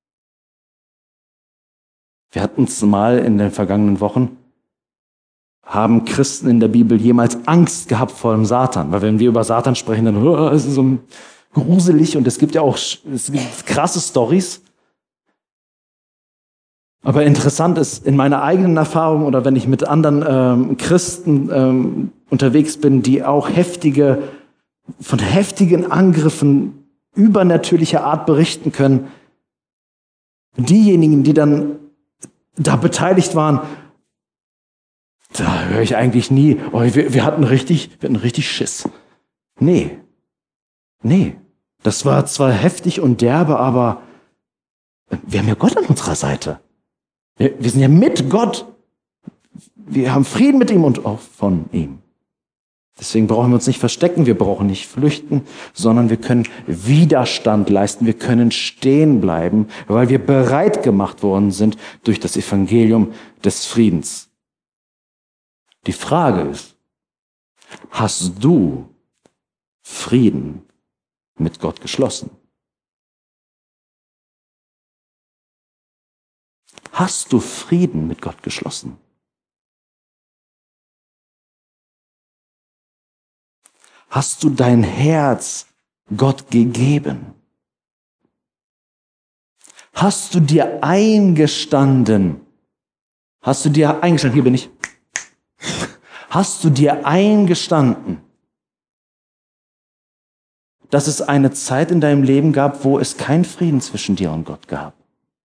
Wir hatten es mal in den vergangenen Wochen, haben Christen in der Bibel jemals Angst gehabt vor dem Satan? Weil wenn wir über Satan sprechen, dann oh, es ist so gruselig und es gibt ja auch es gibt krasse Storys. Aber interessant ist, in meiner eigenen Erfahrung oder wenn ich mit anderen ähm, Christen ähm, unterwegs bin, die auch heftige, von heftigen Angriffen übernatürlicher Art berichten können, diejenigen, die dann da beteiligt waren, da höre ich eigentlich nie, oh, wir, wir hatten richtig, wir hatten richtig Schiss. Nee, nee, das war zwar heftig und derbe, aber wir haben ja Gott an unserer Seite. Wir, wir sind ja mit Gott. Wir haben Frieden mit ihm und auch von ihm. Deswegen brauchen wir uns nicht verstecken, wir brauchen nicht flüchten, sondern wir können Widerstand leisten, wir können stehen bleiben, weil wir bereit gemacht worden sind durch das Evangelium des Friedens. Die Frage ist, hast du Frieden mit Gott geschlossen? Hast du Frieden mit Gott geschlossen? Hast du dein Herz Gott gegeben? Hast du dir eingestanden? Hast du dir eingestanden? Hier bin ich. Hast du dir eingestanden, dass es eine Zeit in deinem Leben gab, wo es keinen Frieden zwischen dir und Gott gab?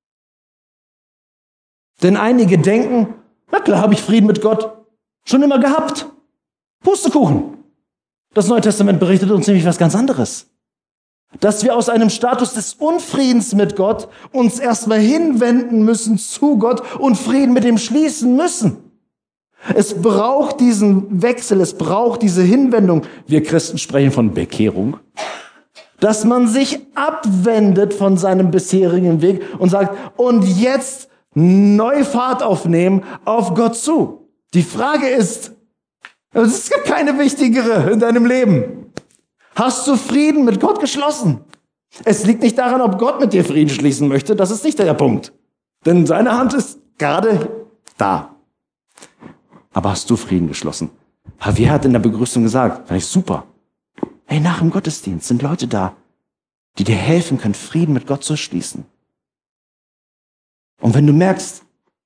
Denn einige denken, na klar, habe ich Frieden mit Gott schon immer gehabt. Pustekuchen. Das Neue Testament berichtet uns nämlich was ganz anderes. Dass wir aus einem Status des Unfriedens mit Gott uns erstmal hinwenden müssen zu Gott und Frieden mit ihm schließen müssen. Es braucht diesen Wechsel, es braucht diese Hinwendung. Wir Christen sprechen von Bekehrung. Dass man sich abwendet von seinem bisherigen Weg und sagt, und jetzt neu Fahrt aufnehmen auf Gott zu. Die Frage ist, es gibt keine wichtigere in deinem Leben. Hast du Frieden mit Gott geschlossen? Es liegt nicht daran, ob Gott mit dir Frieden schließen möchte, das ist nicht der Punkt. Denn seine Hand ist gerade da. Aber hast du Frieden geschlossen? Javier hat in der Begrüßung gesagt, fand ich super. Hey, nach dem Gottesdienst sind Leute da, die dir helfen können, Frieden mit Gott zu schließen. Und wenn du merkst,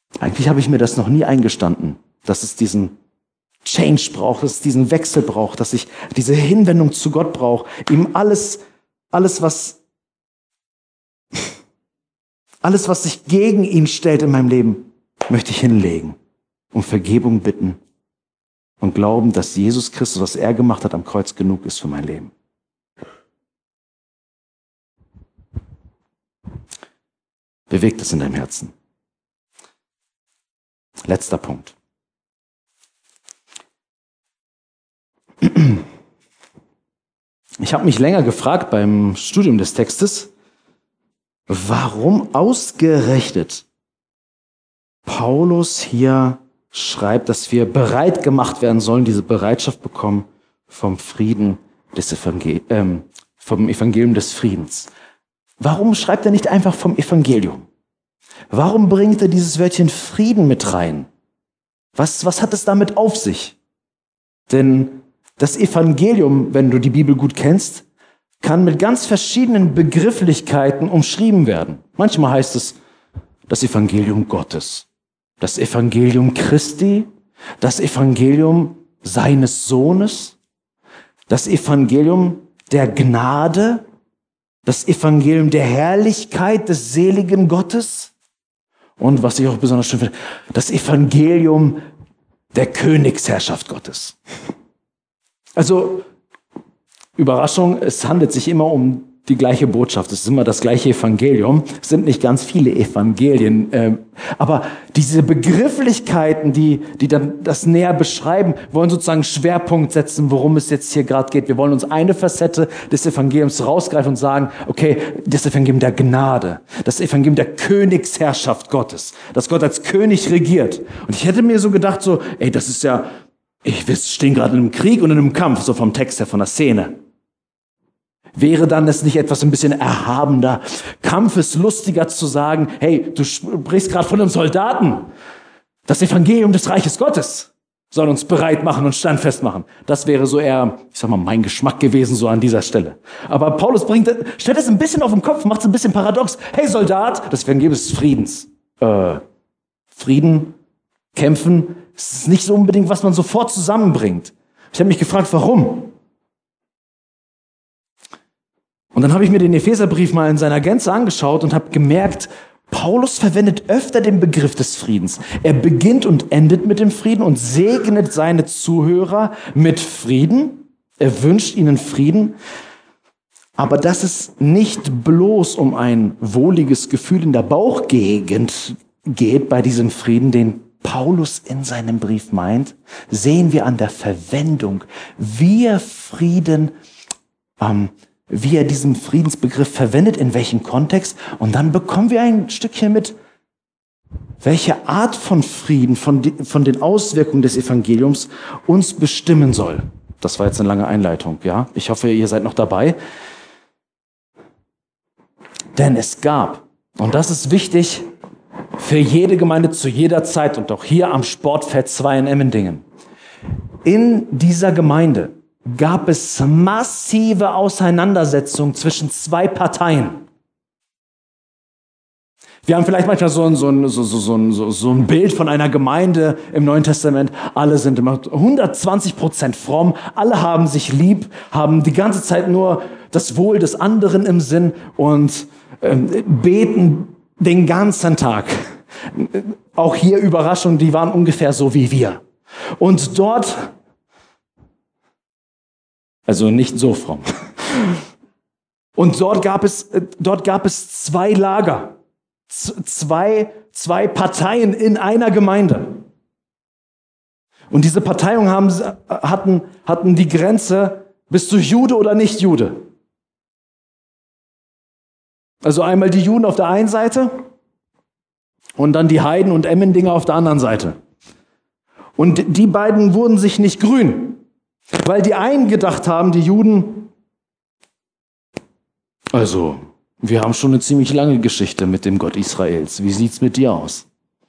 Eigentlich habe ich mir das noch nie eingestanden, dass es diesen Change braucht, dass es diesen Wechsel braucht, dass ich diese Hinwendung zu Gott brauche, ihm alles, alles, was, alles, was sich gegen ihn stellt in meinem Leben, möchte ich hinlegen, um Vergebung bitten und glauben, dass Jesus Christus, was er gemacht hat am Kreuz, genug ist für mein Leben. Bewegt es in deinem Herzen. Letzter Punkt. Ich habe mich länger gefragt beim Studium des Textes, warum ausgerechnet Paulus hier schreibt, dass wir bereit gemacht werden sollen, diese Bereitschaft bekommen vom Frieden des Evangel- ähm, vom Evangelium des Friedens. Warum schreibt er nicht einfach vom Evangelium? Warum bringt er dieses Wörtchen Frieden mit rein? Was, was hat es damit auf sich? Denn das Evangelium, wenn du die Bibel gut kennst, kann mit ganz verschiedenen Begrifflichkeiten umschrieben werden. Manchmal heißt es das Evangelium Gottes, das Evangelium Christi, das Evangelium seines Sohnes, das Evangelium der Gnade, das Evangelium der Herrlichkeit des seligen Gottes und, was ich auch besonders schön finde, das Evangelium der Königsherrschaft Gottes. Also, Überraschung, es handelt sich immer um die gleiche Botschaft. Es ist immer das gleiche Evangelium. Es sind nicht ganz viele Evangelien. Äh, aber diese Begrifflichkeiten, die, die dann das näher beschreiben, wollen sozusagen Schwerpunkt setzen, worum es jetzt hier gerade geht. Wir wollen uns eine Facette des Evangeliums rausgreifen und sagen, okay, das Evangelium der Gnade, das Evangelium der Königsherrschaft Gottes, dass Gott als König regiert. Und ich hätte mir so gedacht, so, ey, das ist ja, ich, wir stehen gerade in einem Krieg und in einem Kampf, so vom Text her, von der Szene. Wäre dann es nicht etwas ein bisschen erhabener, kampfeslustiger zu sagen, hey, du sprichst gerade von einem Soldaten. Das Evangelium des Reiches Gottes soll uns bereit machen und standfest machen. Das wäre so eher, ich sag mal, mein Geschmack gewesen, so an dieser Stelle. Aber Paulus bringt, stellt es ein bisschen auf den Kopf, macht es ein bisschen paradox. Hey Soldat, das Evangelium des Friedens. Äh, Frieden, kämpfen, das ist nicht so unbedingt, was man sofort zusammenbringt. Ich habe mich gefragt, warum? Und dann habe ich mir den Epheserbrief mal in seiner Gänze angeschaut und habe gemerkt, Paulus verwendet öfter den Begriff des Friedens. Er beginnt und endet mit dem Frieden und segnet seine Zuhörer mit Frieden. Er wünscht ihnen Frieden. Aber dass es nicht bloß um ein wohliges Gefühl in der Bauchgegend geht bei diesem Frieden, den Paulus in seinem Brief meint, sehen wir an der Verwendung, wie er Frieden ähm, wie er diesen Friedensbegriff verwendet, in welchem Kontext. Und dann bekommen wir ein Stückchen mit, welche Art von Frieden, von, die, von den Auswirkungen des Evangeliums uns bestimmen soll. Das war jetzt eine lange Einleitung, ja. Ich hoffe, ihr seid noch dabei. Denn es gab, und das ist wichtig für jede Gemeinde zu jeder Zeit und auch hier am Sportfeld zwei in Emmendingen. In dieser Gemeinde gab es massive Auseinandersetzungen zwischen zwei Parteien. Wir haben vielleicht manchmal so ein, so ein, so, so, so, so ein Bild von einer Gemeinde im Neuen Testament. Alle sind immer hundertzwanzig Prozent fromm, alle haben sich lieb, haben die ganze Zeit nur das Wohl des anderen im Sinn und ähm, beten den ganzen Tag. Auch hier Überraschung, die waren ungefähr so wie wir. Und dort... Also nicht so fromm. Und dort gab es, dort gab es zwei Lager, Z- zwei, zwei Parteien in einer Gemeinde. Und diese Parteien haben, hatten, hatten die Grenze, bist du Jude oder nicht Jude? Also einmal die Juden auf der einen Seite und dann die Heiden und Emmendinger auf der anderen Seite. Und die beiden wurden sich nicht grün. Weil die einen gedacht haben, die Juden, also, wir haben schon eine ziemlich lange Geschichte mit dem Gott Israels. Wie sieht's mit dir aus?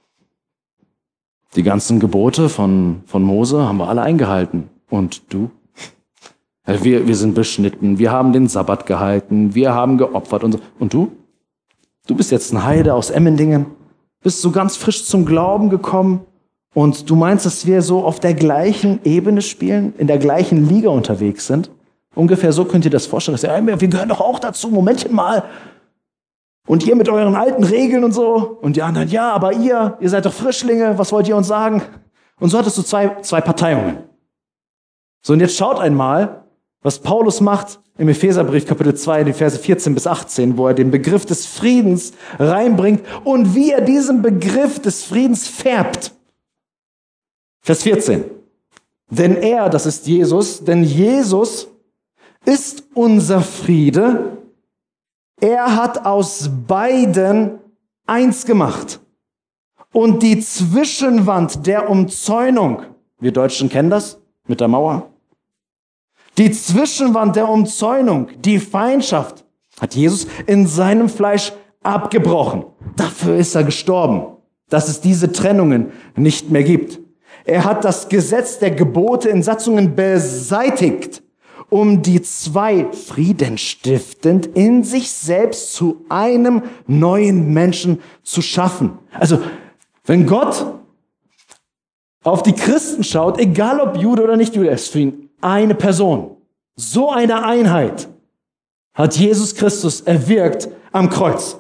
Die ganzen Gebote von, von Mose haben wir alle eingehalten. Und du? Wir, wir sind beschnitten, wir haben den Sabbat gehalten, wir haben geopfert und so. Und du? Du bist jetzt ein Heide aus Emmendingen. bist so ganz frisch zum Glauben gekommen und du meinst, dass wir so auf der gleichen Ebene spielen, in der gleichen Liga unterwegs sind. Ungefähr so könnt ihr das vorstellen. Dass ihr, hey, wir gehören doch auch dazu, Momentchen mal. Und ihr mit euren alten Regeln und so. Und die anderen, ja, aber ihr, ihr seid doch Frischlinge, was wollt ihr uns sagen? Und so hattest du zwei, zwei Parteiungen. So, und jetzt schaut einmal, was Paulus macht im Epheserbrief Kapitel zwei, die Verse vierzehn bis achtzehn, wo er den Begriff des Friedens reinbringt und wie er diesen Begriff des Friedens färbt. Vers vierzehn. Denn er, das ist Jesus, denn Jesus ist unser Friede. Er hat aus beiden eins gemacht. Und die Zwischenwand der Umzäunung, wir Deutschen kennen das mit der Mauer, die Zwischenwand der Umzäunung, die Feindschaft, hat Jesus in seinem Fleisch abgebrochen. Dafür ist er gestorben, dass es diese Trennungen nicht mehr gibt. Er hat das Gesetz der Gebote in Satzungen beseitigt, um die zwei friedenstiftend in sich selbst zu einem neuen Menschen zu schaffen. Also, wenn Gott auf die Christen schaut, egal ob Jude oder nicht Jude, ist für ihn eine Person. So eine Einheit hat Jesus Christus erwirkt am Kreuz.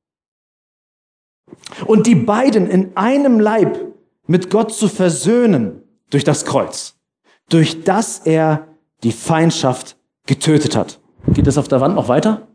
Und die beiden in einem Leib mit Gott zu versöhnen durch das Kreuz, durch das er die Feindschaft getötet hat. Geht das auf der Wand noch weiter?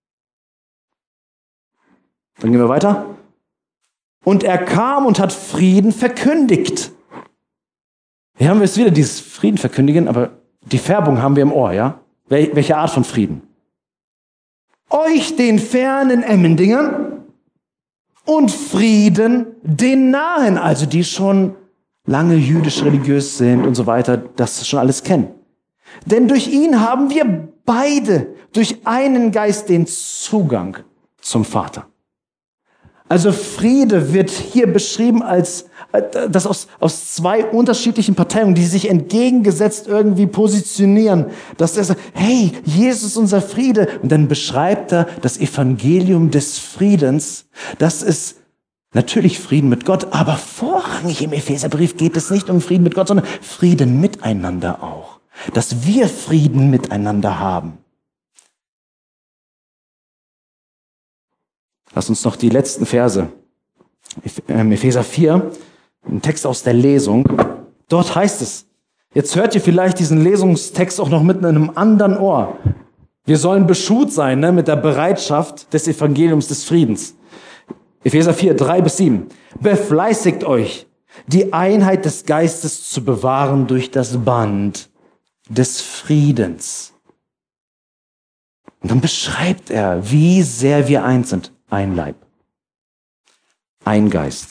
Dann gehen wir weiter. Und er kam und hat Frieden verkündigt. Hier haben wir es wieder, dieses Frieden verkündigen, aber die Färbung haben wir im Ohr, ja? Wel- welche Art von Frieden? Euch den fernen Emmendingern und Frieden den nahen, also die schon lange jüdisch religiös sind und so weiter, das schon alles kennen. Denn durch ihn haben wir beide durch einen Geist den Zugang zum Vater. Also Friede wird hier beschrieben als das aus, aus zwei unterschiedlichen Parteien, die sich entgegengesetzt irgendwie positionieren. Dass er sagt, hey, Jesus ist unser Friede. Und dann beschreibt er das Evangelium des Friedens. Das ist natürlich Frieden mit Gott, aber vorrangig im Epheserbrief geht es nicht um Frieden mit Gott, sondern Frieden miteinander auch. Dass wir Frieden miteinander haben. Lass uns noch die letzten Verse. Epheser vier, ein Text aus der Lesung. Dort heißt es, jetzt hört ihr vielleicht diesen Lesungstext auch noch mit einem anderen Ohr. Wir sollen beschut sein, ne, mit der Bereitschaft des Evangeliums des Friedens. Epheser vier, drei bis sieben. Befleißigt euch, die Einheit des Geistes zu bewahren durch das Band des Friedens. Und dann beschreibt er, wie sehr wir eins sind. Ein Leib, ein Geist,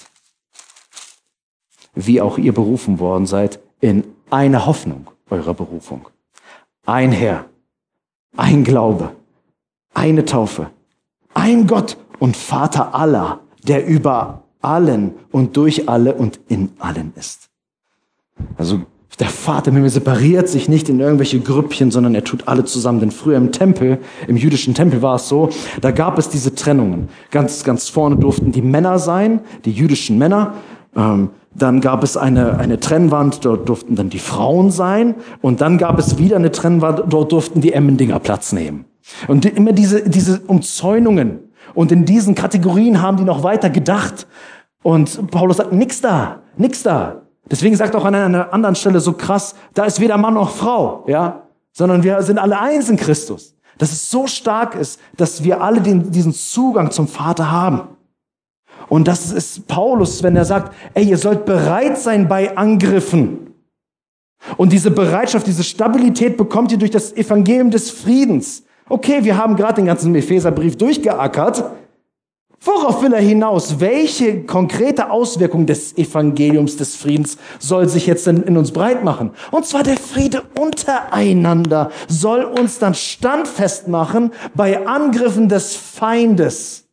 wie auch ihr berufen worden seid in eine Hoffnung eurer Berufung. Ein Herr, ein Glaube, eine Taufe, ein Gott und Vater aller, der über allen und durch alle und in allen ist. Also der Vater im Himmel separiert sich nicht in irgendwelche Grüppchen, sondern er tut alle zusammen. Denn früher im Tempel, im jüdischen Tempel war es so, da gab es diese Trennungen. Ganz, ganz vorne durften die Männer sein, die jüdischen Männer. Ähm, dann gab es eine, eine Trennwand, dort durften dann die Frauen sein. Und dann gab es wieder eine Trennwand, dort durften die Emmendinger Platz nehmen. Und die, immer diese, diese Umzäunungen. Und in diesen Kategorien haben die noch weiter gedacht. Und Paulus sagt, nix da, nix da. Deswegen sagt er auch an einer anderen Stelle so krass, da ist weder Mann noch Frau, ja, sondern wir sind alle eins in Christus. Dass es so stark ist, dass wir alle den, diesen Zugang zum Vater haben. Und das ist Paulus, wenn er sagt, ey, ihr sollt bereit sein bei Angriffen. Und diese Bereitschaft, diese Stabilität bekommt ihr durch das Evangelium des Friedens. Okay, wir haben gerade den ganzen Epheserbrief durchgeackert. Worauf will er hinaus? Welche konkrete Auswirkung des Evangeliums des Friedens soll sich jetzt in, in uns breit machen? Und zwar der Friede untereinander soll uns dann standfest machen bei Angriffen des Feindes.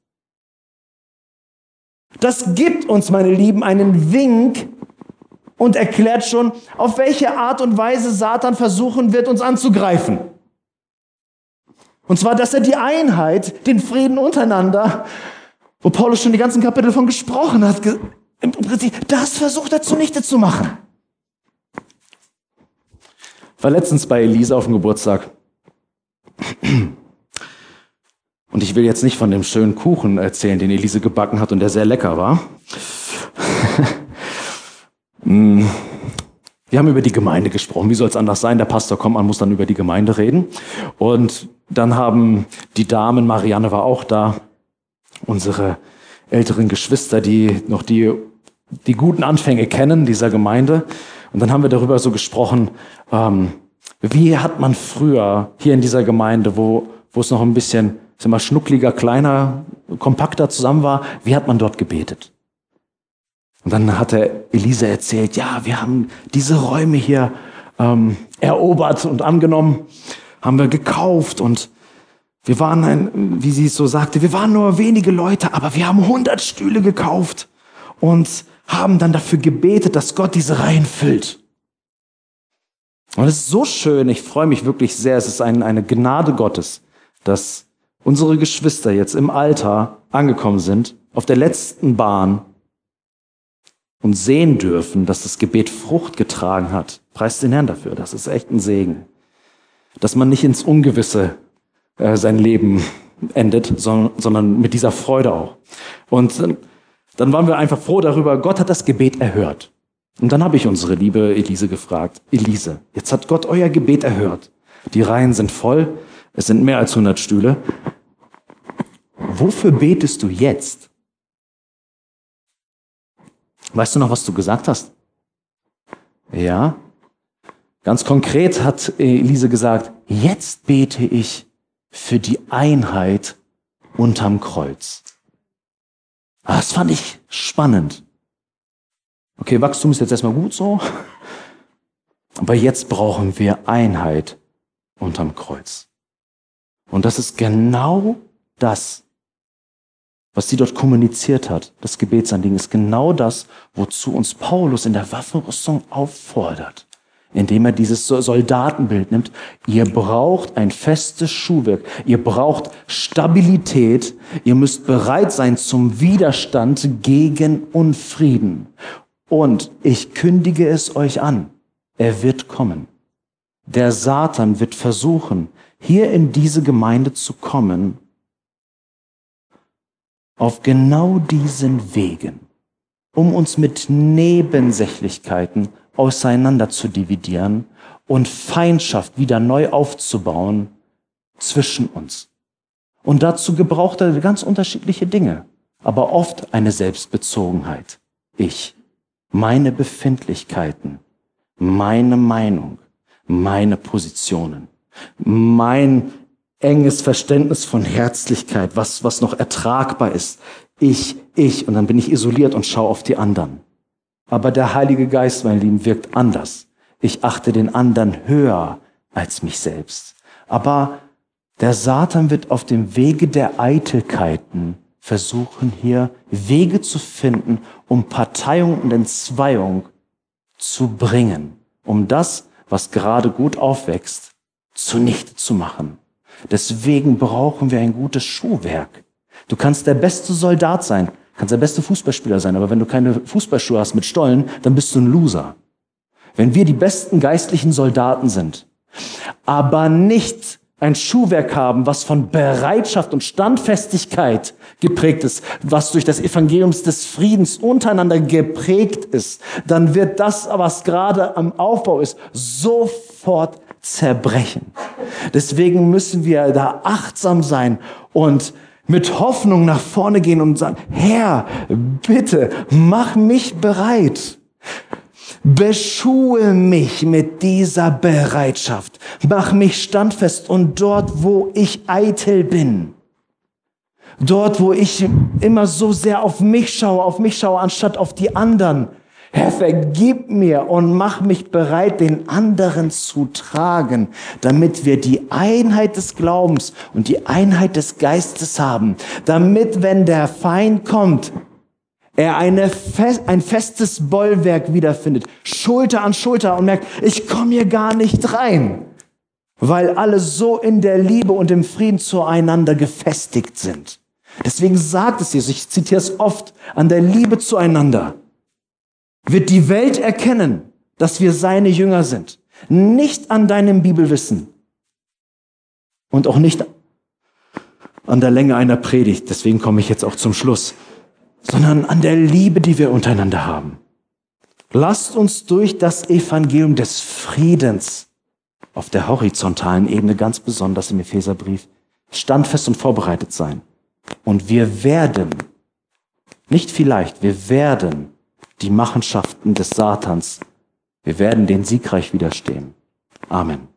Das gibt uns, meine Lieben, einen Wink und erklärt schon, auf welche Art und Weise Satan versuchen wird, uns anzugreifen. Und zwar, dass er die Einheit, den Frieden untereinander wo Paulus schon die ganzen Kapitel von gesprochen hat, im Prinzip, das versucht er zunichte zu machen. War letztens bei Elise auf dem Geburtstag. Und ich will jetzt nicht von dem schönen Kuchen erzählen, den Elise gebacken hat und der sehr lecker war. Wir haben über die Gemeinde gesprochen. Wie soll es anders sein? Der Pastor kommt, man muss dann über die Gemeinde reden. Und dann haben die Damen, Marianne war auch da, unsere älteren Geschwister, die noch die, die guten Anfänge kennen dieser Gemeinde. Und dann haben wir darüber so gesprochen, ähm, wie hat man früher hier in dieser Gemeinde, wo, wo es noch ein bisschen, sag mal, schnuckliger, kleiner, kompakter zusammen war, wie hat man dort gebetet? Und dann hatte Elise erzählt, ja, wir haben diese Räume hier ähm, erobert und angenommen, haben wir gekauft und wir waren, ein, wie sie es so sagte, wir waren nur wenige Leute, aber wir haben hundert Stühle gekauft und haben dann dafür gebetet, dass Gott diese Reihen füllt. Und es ist so schön, ich freue mich wirklich sehr, es ist ein, eine Gnade Gottes, dass unsere Geschwister jetzt im Alter angekommen sind, auf der letzten Bahn und sehen dürfen, dass das Gebet Frucht getragen hat. Preist den Herrn dafür, das ist echt ein Segen. Dass man nicht ins Ungewisse äh, sein Leben endet, sondern, sondern mit dieser Freude auch. Und äh, dann waren wir einfach froh darüber, Gott hat das Gebet erhört. Und dann habe ich unsere liebe Elise gefragt, Elise, jetzt hat Gott euer Gebet erhört. Die Reihen sind voll, es sind mehr als hundert Stühle. Wofür betest du jetzt? Weißt du noch, was du gesagt hast? Ja. Ganz konkret hat Elise gesagt, jetzt bete ich für die Einheit unterm Kreuz. Das fand ich spannend. Okay, Wachstum ist jetzt erstmal gut so, aber jetzt brauchen wir Einheit unterm Kreuz. Und das ist genau das, was sie dort kommuniziert hat. Das Gebetsanliegen ist genau das, wozu uns Paulus in der Waffenrüstung auffordert, indem er dieses Soldatenbild nimmt. Ihr braucht ein festes Schuhwerk. Ihr braucht Stabilität. Ihr müsst bereit sein zum Widerstand gegen Unfrieden. Und ich kündige es euch an. Er wird kommen. Der Satan wird versuchen, hier in diese Gemeinde zu kommen, auf genau diesen Wegen, um uns mit Nebensächlichkeiten auseinander zu dividieren und Feindschaft wieder neu aufzubauen zwischen uns. Und dazu gebraucht er ganz unterschiedliche Dinge, aber oft eine Selbstbezogenheit. Ich, meine Befindlichkeiten, meine Meinung, meine Positionen, mein enges Verständnis von Herzlichkeit, was, was noch ertragbar ist. Ich, ich, und dann bin ich isoliert und schaue auf die anderen. Aber der Heilige Geist, mein Lieben, wirkt anders. Ich achte den anderen höher als mich selbst. Aber der Satan wird auf dem Wege der Eitelkeiten versuchen, hier Wege zu finden, um Parteiung und Entzweiung zu bringen, um das, was gerade gut aufwächst, zunichte zu machen. Deswegen brauchen wir ein gutes Schuhwerk. Du kannst der beste Soldat sein, kannst der beste Fußballspieler sein, aber wenn du keine Fußballschuhe hast mit Stollen, dann bist du ein Loser. Wenn wir die besten geistlichen Soldaten sind, aber nicht ein Schuhwerk haben, was von Bereitschaft und Standfestigkeit geprägt ist, was durch das Evangelium des Friedens untereinander geprägt ist, dann wird das, was gerade am Aufbau ist, sofort zerbrechen. Deswegen müssen wir da achtsam sein und mit Hoffnung nach vorne gehen und sagen, Herr, bitte, mach mich bereit. Beschue mich mit dieser Bereitschaft. Mach mich standfest und dort, wo ich eitel bin, dort, wo ich immer so sehr auf mich schaue, auf mich schaue, anstatt auf die anderen, Herr, vergib mir und mach mich bereit, den anderen zu tragen, damit wir die Einheit des Glaubens und die Einheit des Geistes haben, damit, wenn der Feind kommt, er eine fest, ein festes Bollwerk wiederfindet, Schulter an Schulter und merkt, ich komme hier gar nicht rein, weil alle so in der Liebe und im Frieden zueinander gefestigt sind. Deswegen sagt es Jesus, ich zitiere es oft, an der Liebe zueinander wird die Welt erkennen, dass wir seine Jünger sind. Nicht an deinem Bibelwissen und auch nicht an der Länge einer Predigt, deswegen komme ich jetzt auch zum Schluss, sondern an der Liebe, die wir untereinander haben. Lasst uns durch das Evangelium des Friedens auf der horizontalen Ebene, ganz besonders im Epheserbrief, standfest und vorbereitet sein. Und wir werden, nicht vielleicht, wir werden die Machenschaften des Satans, wir werden denen siegreich widerstehen. Amen.